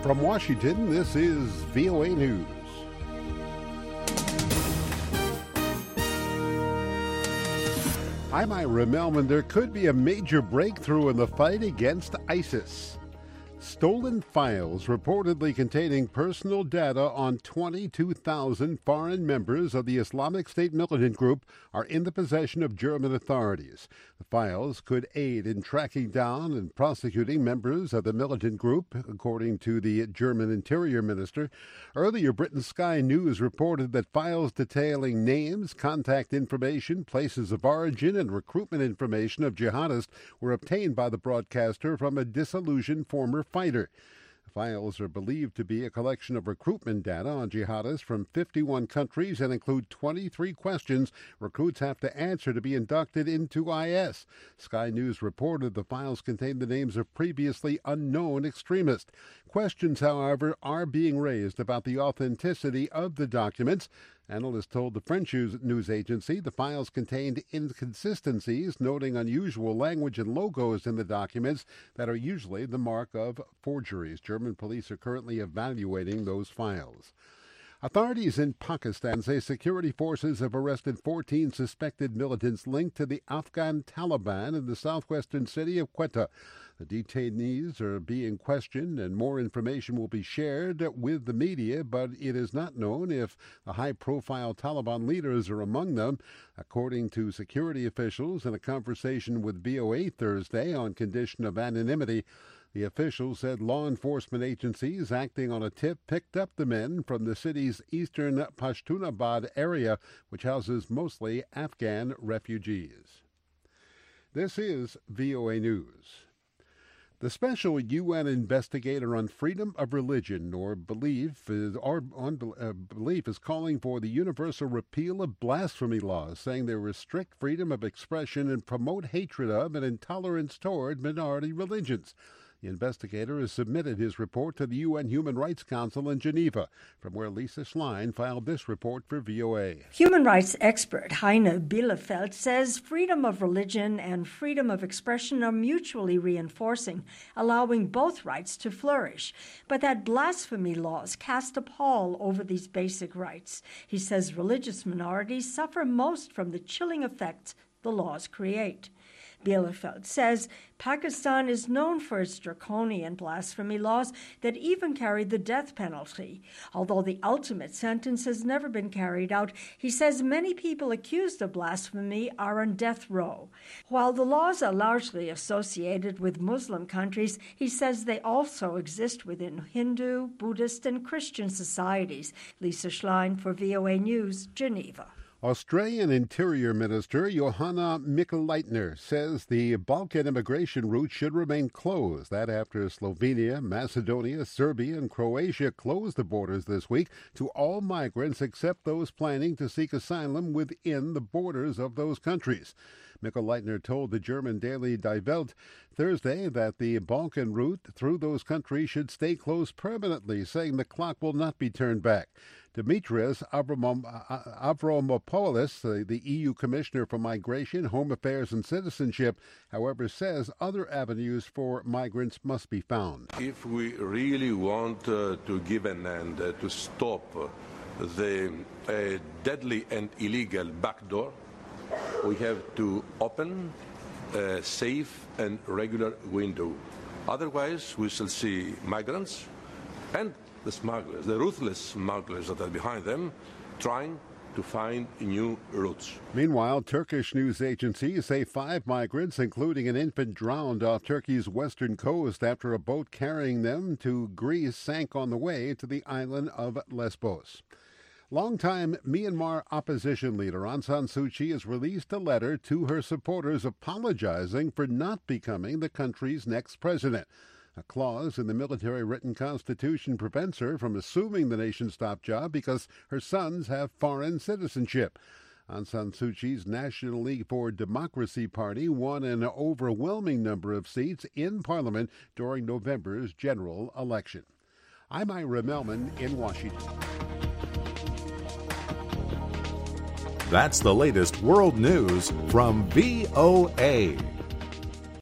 From Washington, this is VOA News. I'm Ira Melman. There could be a major breakthrough in the fight against ISIS. Stolen files reportedly containing personal data on 22,000 foreign members of the Islamic State militant group are in the possession of German authorities. The files could aid in tracking down and prosecuting members of the militant group, according to the German Interior Minister. Earlier, Britain's Sky News reported that files detailing names, contact information, places of origin, and recruitment information of jihadists were obtained by the broadcaster from a disillusioned former fighter. The files are believed to be a collection of recruitment data on jihadists from 51 countries and include 23 questions recruits have to answer to be inducted into IS. Sky News reported the files contain the names of previously unknown extremists. Questions, however, are being raised about the authenticity of the documents. Analysts told the French news agency the files contained inconsistencies, noting unusual language and logos in the documents that are usually the mark of forgeries. German police are currently evaluating those files. Authorities in Pakistan say security forces have arrested 14 suspected militants linked to the Afghan Taliban in the southwestern city of Quetta. The detainees are being questioned and more information will be shared with the media, but it is not known if the high-profile Taliban leaders are among them. According to security officials in a conversation with VOA Thursday on condition of anonymity, the officials said law enforcement agencies acting on a tip picked up the men from the city's eastern Pashtunabad area, which houses mostly Afghan refugees. This is VOA News. The special UN investigator on freedom of religion or belief is calling for the universal repeal of blasphemy laws, saying they restrict freedom of expression and promote hatred of and intolerance toward minority religions. The investigator has submitted his report to the UN Human Rights Council in Geneva, from where Lisa Schlein filed this report for VOA. Human rights expert Heine Bielefeld says freedom of religion and freedom of expression are mutually reinforcing, allowing both rights to flourish, but that blasphemy laws cast a pall over these basic rights. He says religious minorities suffer most from the chilling effects the laws create. Bielefeld says Pakistan is known for its draconian blasphemy laws that even carry the death penalty. Although the ultimate sentence has never been carried out, he says many people accused of blasphemy are on death row. While the laws are largely associated with Muslim countries, he says they also exist within Hindu, Buddhist, and Christian societies. Lisa Schlein for VOA News, Geneva. Australian Interior Minister Johanna Mikl-Leitner says the Balkan immigration route should remain closed. That after Slovenia, Macedonia, Serbia, and Croatia closed the borders this week to all migrants except those planning to seek asylum within the borders of those countries. Mikl-Leitner told the German daily Die Welt Thursday that the Balkan route through those countries should stay closed permanently, saying the clock will not be turned back. Dimitris Avramopoulos, the EU Commissioner for Migration, Home Affairs and Citizenship, however, says other avenues for migrants must be found. If we really want to give an end, to stop the deadly and illegal backdoor, we have to open a safe and regular window. Otherwise, we shall see migrants and the smugglers, the ruthless smugglers that are behind them, trying to find new routes. Meanwhile, Turkish news agencies say 5 migrants, including an infant, drowned off Turkey's western coast after a boat carrying them to Greece sank on the way to the island of Lesbos. Longtime Myanmar opposition leader Aung San Suu Kyi has released a letter to her supporters apologizing for not becoming the country's next president. A clause in the military-written constitution prevents her from assuming the nation's top job because her sons have foreign citizenship. Aung San Suu Kyi's National League for Democracy party won an overwhelming number of seats in Parliament during November's general election. I'm Ira Melman in Washington. That's the latest world news from VOA.